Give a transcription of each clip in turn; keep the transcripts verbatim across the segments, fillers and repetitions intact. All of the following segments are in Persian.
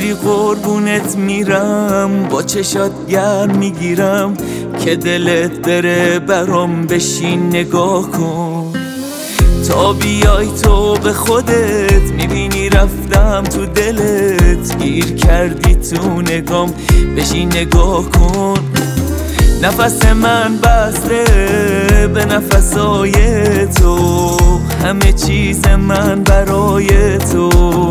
میری قربونت میرم، با چشات گرم میگیرم که دلت بره برام. بشین نگاه کن تا بیای تو به خودت، میبینی رفتم تو دلت، گیر کردی تو نگام. بشین نگاه کن، نفس من بسته به نفسای تو، همه چیز من برای تو.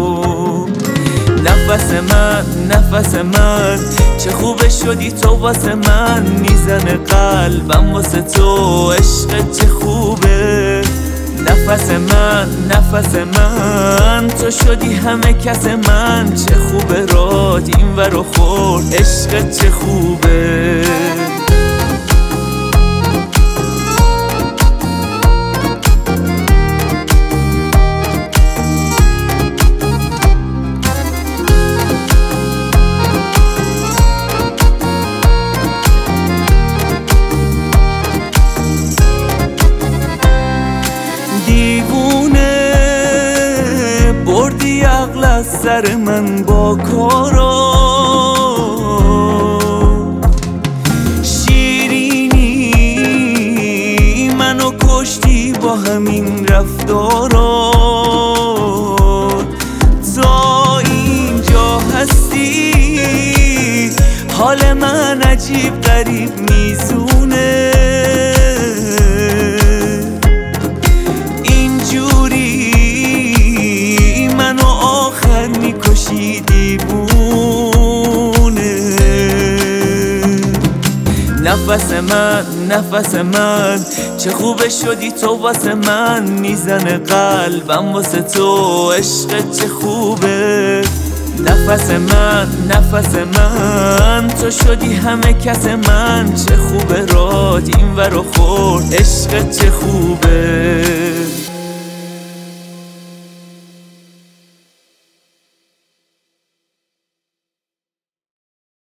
نفس من نفس من چه خوبه شدی تو واسه من، میزنه قلبم واسه تو، عشق چه خوبه. نفس من نفس من تو شدی همه کس من، چه خوبه رات این ور و خورد، عشق چه خوبه. دیوونه بردی عقل از سر من با کارا، شیرینی منو کشتی با همین رفتارا. تا اینجا هستی حال من عجیب غریب میزونه، منو آخر میکشی دیوونه. نفس من نفس من چه خوبه شدی تو واسه من، میزنه قلبم واسه تو، عشق چه خوبه. نفس من نفس من تو شدی همه کس من، چه خوبه رات این ور و خورد، عشق چه خوبه.